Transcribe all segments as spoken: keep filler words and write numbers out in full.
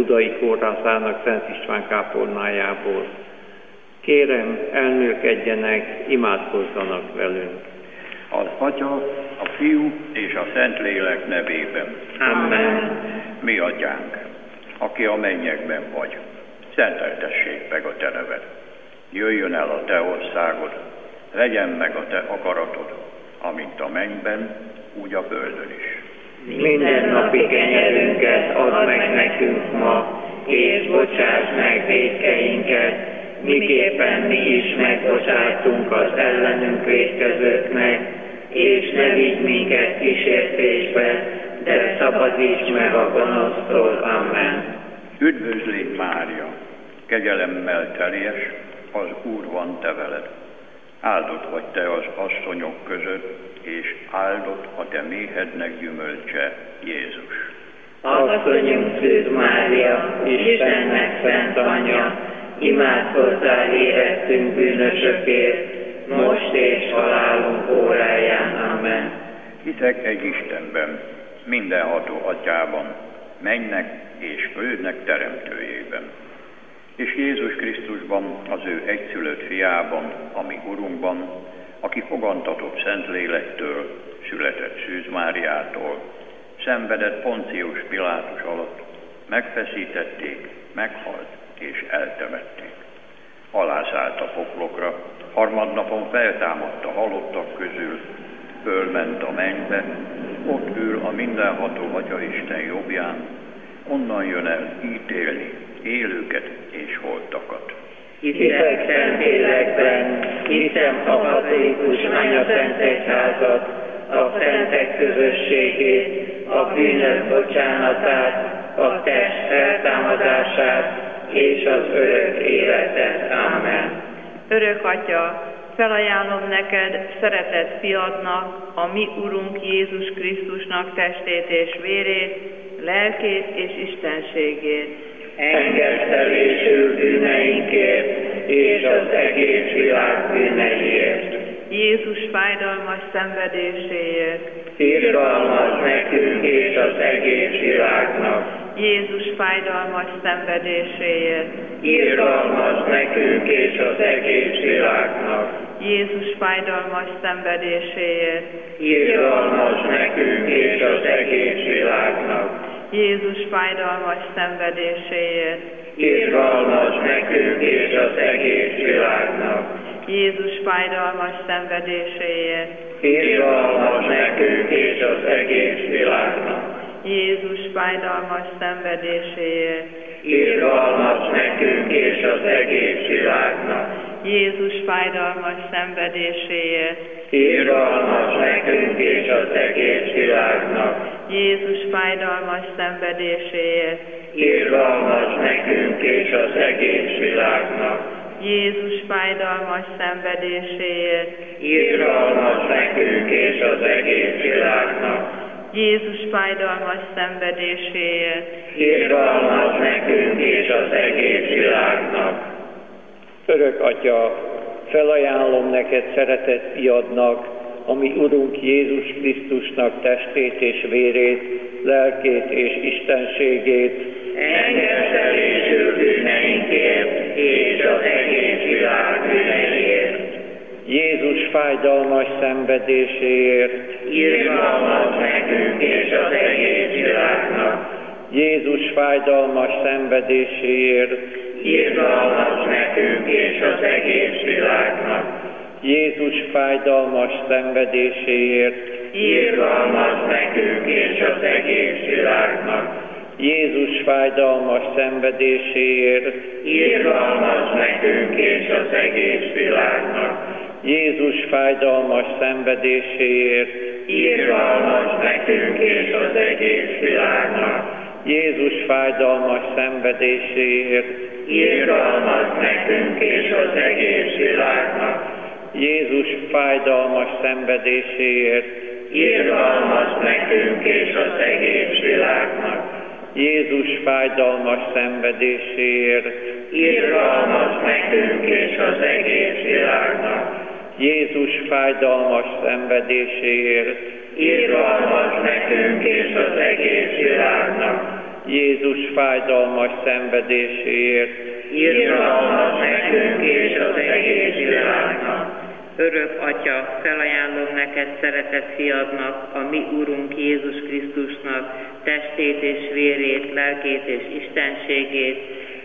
budai kórházának Szent István kápolnájából. Kérem, elmélkedjenek, imádkozzanak velünk. Az Atya, a Fiú és a Szentlélek nevében. Amen. Mi Atyánk, aki a mennyekben vagy, szenteltessék meg a Te neved. Jöjjön el a Te országod, legyen meg a Te akaratod, amint a mennyben, úgy a földön is. Minden napi kenyerünket add meg nekünk ma, és bocsáss meg vétkeinket, miképpen mi is megbocsátunk az ellenünk vétkezőknek, és ne vigy minket kísértésbe, de szabadíts meg a gonosztól. Amen. Üdvözlégy Mária, kegyelemmel teljes, az Úr van te veled. Áldott vagy te az asszonyok között, és áldott a te méhednek gyümölcse, Jézus. Asszonyunk Szűz Mária, Istennek szent anyja, imádkozzál érettünk bűnösökért, most és halálunk óráján. Amen. Hiszek egy Istenben, mindenható Atyában, mennynek és földnek teremtőjében, és Jézus Krisztusban, az ő egyszülött fiában, a mi Urunkban, aki fogantatott Szentlélektől, született Szűz Máriától, szenvedett Poncius Pilátus alatt, megfeszítették, meghalt és eltemették. Alászállt a poklokra, harmadnapon feltámadt a halottak közül, fölment a mennybe, ott ül a mindenható Atyaisten jobbján, onnan jön el ítélni élőket és holtakat. Hiszek Szentlélekben, hiszem a katolikus Anya-Szent Egyházat, a szentek közösségét, a bűnök bocsánatát, a test feltámadását és az örök életet. Amen. Örök Atya, felajánlom neked szeretett fiadnak, a mi Urunk Jézus Krisztusnak testét és vérét, lelkét és istenségét. Engedtelésül bűneinkért és az egész világ bűneiért. Jézus fájdalmas szenvedéséért. Irgalmaz nekünk és az egész világnak. Jézus fájdalmas szenvedéséért. Irgalmaz nekünk és az egész világnak. Jézus fájdalmas szenvedéséért. Irgalmaz nekünk és az egész világnak. Jézus fájdalmas szenvedéséért. Irgalmaz nekünk és az egész világnak. Jézus fájdalmas szenvedéséért. Irgalmaz nekünk és az egész világnak. Jézus fájdalmas szenvedéséért. Irgalmaz nekünk és az egész világnak. Jézus fájdalmas szenvedéséért. Irgalmaz nekünk és az egész világnak. Jézus fájdalmas szenvedéséért. Irgalmaz nekünk és az egész világnak. Jézus fájdalmas szenvedéséért. Irgalmaz nekünk és az egész világnak. Jézus fájdalmas szenvedéséért. Irgalmaz nekünk és az egész világnak. Örök Atya, felajánlom neked szeretett fiadnak, a mi Urunk Jézus Krisztusnak testét és vérét, lelkét és istenségét. Engedtelésül bűneinkért és az egész világ bűneiért. Jézus fájdalmas szenvedéséért. Irgalmaz nekünk és az egész világnak. Jézus fájdalmas szenvedéséért. Irgalmaz nekünk és az egész világnak. Jézus fájdalmas szenvedéséért. Irgalmaz nekünk és az egész világnak. Jézus fájdalmas szenvedéséért. Irgalmaz nekünk és az egész világnak. Jézus fájdalmas szenvedéséért. Irgalmaz nekünk és az egész világnak. Jézus fájdalmas szenvedéséért. Irgalmaz nekünk és az egész világnak. Jézus fájdalmas szenvedéséért. Irgalmaz nekünk és az egész világnak. Jézus fájdalmas szenvedéséért. Irgalmaz nekünk és az egész világnak. Jézus fájdalmas szenvedéséért. Irgalmaz nekünk és az egész világnak. Jézus fájdalmas szenvedéséért, irgalmaz nekünk és az egész világnak. Örök Atya, felajánlom neked szeretett fiadnak, a mi Urunk Jézus Krisztusnak testét és vérét, lelkét és istenségét,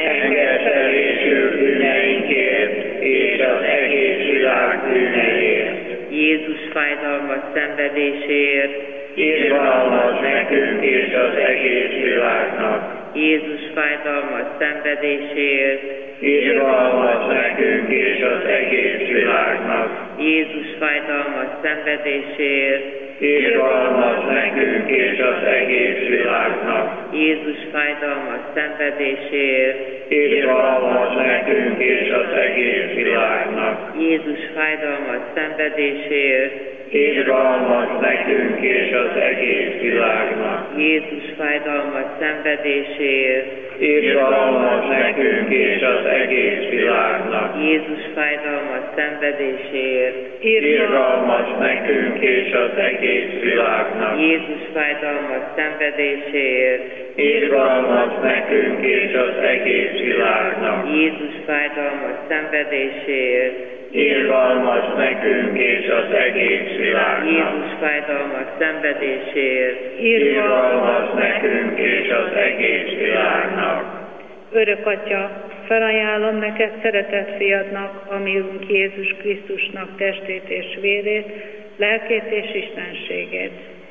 Engedtelésül bűneinkért és az egész világ bűneiért. Jézus fájdalmas szenvedéséért, Irgalmaz nekünk és az egész világnak. Jézus fájdalmas szenvedéséért, Irgalmaz nekünk és az egész világnak. Jézus fájdalmas szenvedéséért, Irgalmaz nekünk és az egész világnak. Jézus fájdalmas szenvedéséért, Irgalmaz nekünk és az egész világnak. Jézus fájdalmas szenvedéséért, Irgalmaz nekünk és az egész világnak. Jézus fájdalmas szenvedéséért, Irgalmaz nekünk és az egész világnak. Jézus fájdalmas szenvedéséért, Irgalmaz nekünk és az egész világnak. Jézus fájdalmas szenvedéséért, Irgalmaz nekünk és az egész világnak. Jézus fájdalmas szenvedéséért, Irgalmaz nekünk és az egész világnak. Jézus fájdalmas szenvedéséért, Irgalmaz nekünk és az egész világnak. Örök Atya, felajánlom neked szeretett fiadnak, a mi Urunk Jézus Krisztusnak testét és vérét, lelkét és istenségét.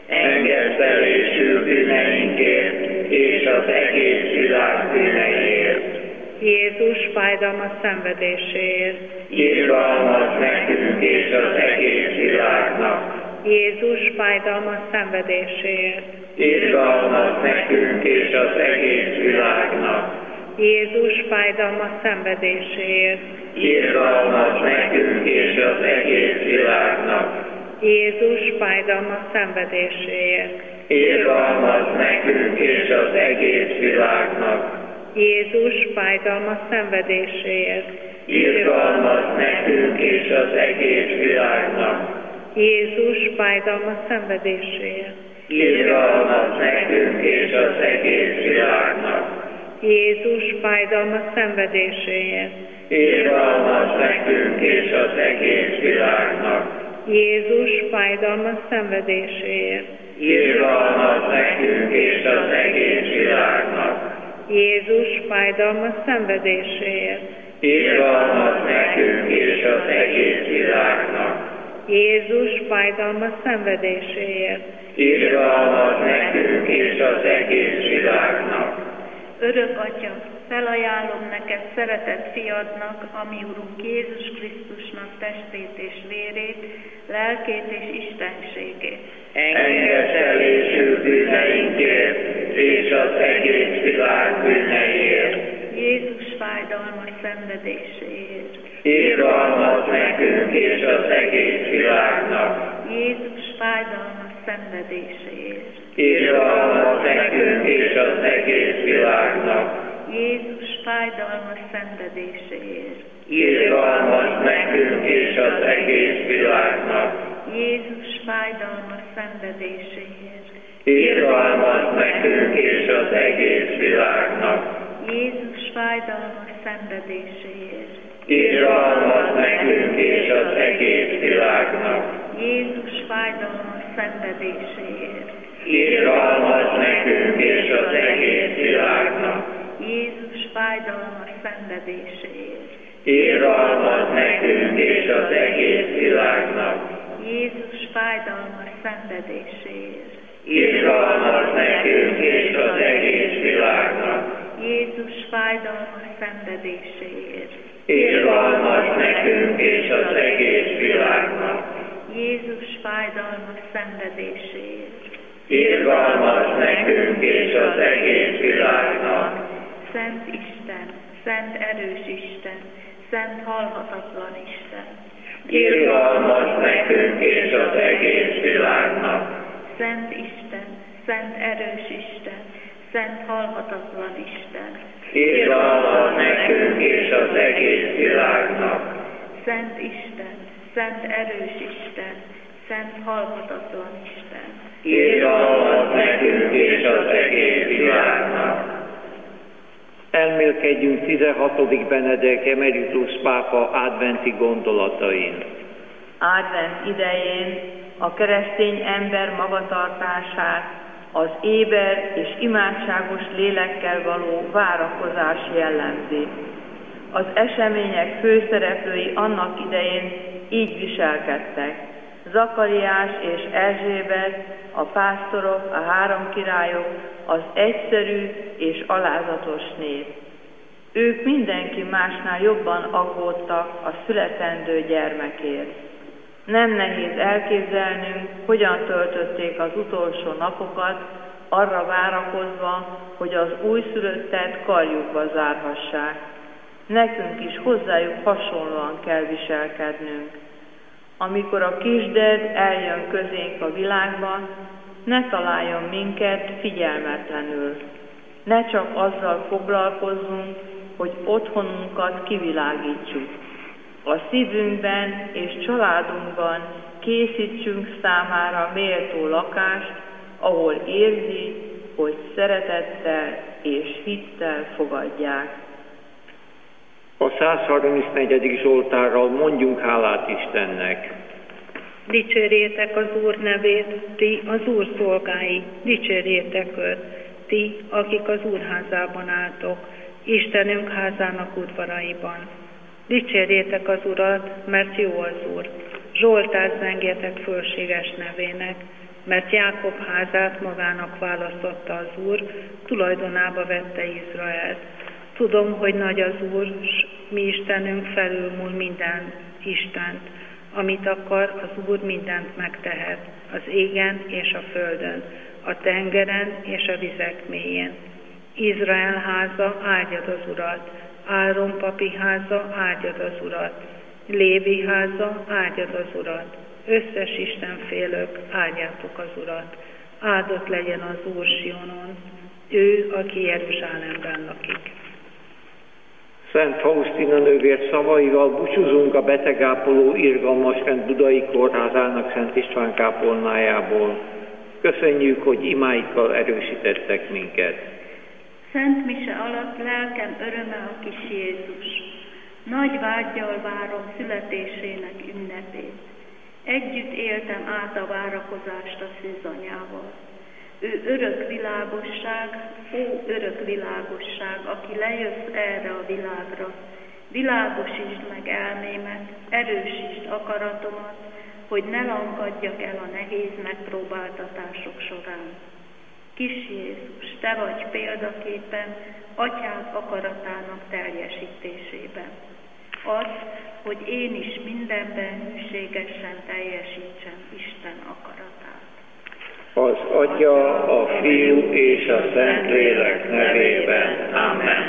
Engedtelésül bűneinkért és az egész világ bűneiért. Jézus fájdalmas szenvedéséért. Irgalmaz nekünk és az egész világnak. Jézus fájdalmas szenvedéséért. Irgalmaz nekünk és az egész világnak. Jézus fájdalmas szenvedéséért. Irgalmaz nekünk és az egész világnak. Jézus fájdalmas szenvedéséért. Irgalmaz nekünk és az egész világnak. Jézus fájdalmas szenvedéséért. Irgalmaz nekünk és az egész világnak. Jézus fájdalmas szenvedéséért. Irgalmaz nekünk és az egész világnak. Jézus fájdalmas szenvedéséért. Irgalmaz nekünk és az egész világnak. Jézus fájdalmas szenvedéséért. Irgalmaz nekünk és az egész világnak. Jézus fájdalmas szenvedéséért. Irgalmaz nekünk és az egész világnak. Jézus fájdalmas szenvedéséért. Irgalmaz nekünk és az egész világnak. Örök Atya, felajánlom neked szeretett fiadnak, a mi Urunk Jézus Krisztusnak testét és vérét, lelkét és istenségét. Engedtelésül bűneinkért és az egész világ bűneiért. Jézus fájdalmas szenvedéséért. Irgalmaz nekünk és az egész világnak. Jézus fájdalmas szenvedéséért. Irgalmaz nekünk és az egész világnak. Jézus fájdalmas szenvedéséért. Irgalmaz nekünk és az egész világnak. Jézus fájdalmas szenvedéséért. Irgalmaz nekünk és az egész világnak. Jézus fájdalmas szenvedéséért. Irgalmaz nekünk és az egész világnak. Jézus fájdalmas szenvedéséért. Irgalmaz nekünk és az egész világnak. Jézus fájdalmas szenvedéséért. Irgalmaz nekünk és az egész világnak. Jézus fájdalmas szenvedéséért. Irgalmaz nekünk és az egész világnak. Jézus fájdalmas szenvedéséért. Irgalmaz nekünk és az egész világnak. Jézus fájdalmas szenvedéséért. Irgalmaz nekünk és az egész világnak. Szent Isten, szent erős Isten, szent halhatatlan Isten. Irgalmaz nekünk és az egész világnak. Szent Isten, szent erős Isten, szent halhatatlan Isten. Irgalmaz nekünk és az egész világnak. Szent Isten, szent erős Isten, szent halhatatlan Isten. Irgalmaz nekünk és az egész világnak. elmélkedjünk tizenhatodik Benedek Emeritus pápa adventi gondolatain. Advent idején a keresztény ember magatartását az éber és imádságos lélekkel való várakozás jellemzi. Az események főszereplői annak idején így viselkedtek. Zakariás és Erzsébet, a pásztorok, a három királyok, az egyszerű és alázatos nép. Ők mindenki másnál jobban aggódtak a születendő gyermekért. Nem nehéz elképzelnünk, hogyan töltötték az utolsó napokat, arra várakozva, hogy az újszülöttet karjukba zárhassák. Nekünk is hozzájuk hasonlóan kell viselkednünk. Amikor a kisded eljön közénk a világban, ne találjon minket figyelmetlenül. Ne csak azzal foglalkozzunk, hogy otthonunkat kivilágítsuk. A szívünkben és családunkban készítsünk számára méltó lakást, ahol érzi, hogy szeretettel és hittel fogadják. A százharmincnegyedik Zsoltárral mondjunk hálát Istennek. Dicsérjétek az Úr nevét, ti az Úr szolgái, dicsérjétek őt, ti, akik az Úr házában álltok, Istenünk házának udvaraiban. Dicsérjétek az Urat, mert jó az Úr. Zsoltárt zengjetek fölséges nevének, mert Jákob házát magának választotta az Úr, tulajdonába vette Izraelt. Tudom, hogy nagy az Úr, s mi Istenünk felülmúl minden Istent. Amit akar, az Úr mindent megtehet, az égen és a földön, a tengeren és a vizek mélyén. Izrael háza, áldjad az Urat, Áron papi háza, áldjad az Urat, Lévi háza, áldjad az Urat, összes istenfélők, áldjátok az Urat. Áldott legyen az Úr Sionon, ő, aki Jeruzsálemben lakik. Szent Faustina nővér szavaival búcsúzunk a betegápoló irgalmas rend Budai Kórházának Szent István kápolnájából. Köszönjük, hogy imáikkal erősítettek minket. Szent mise alatt lelkem öröme a kis Jézus. Nagy vággyal várom születésének ünnepét. Együtt éltem át a várakozást a szűzanyával. Ő örök világosság, ó örök világosság, aki lejössz erre a világra. Világosítsd meg elmémet, erősítsd akaratomat, hogy ne lankadjak el a nehéz megpróbáltatások során. Kis Jézus, te vagy példaképpen Atyád akaratának teljesítésében. Az, hogy én is mindenben hűségesen teljesítsem Isten akaratát. Az Atya, a Fiú és a Szentlélek nevében. Amen.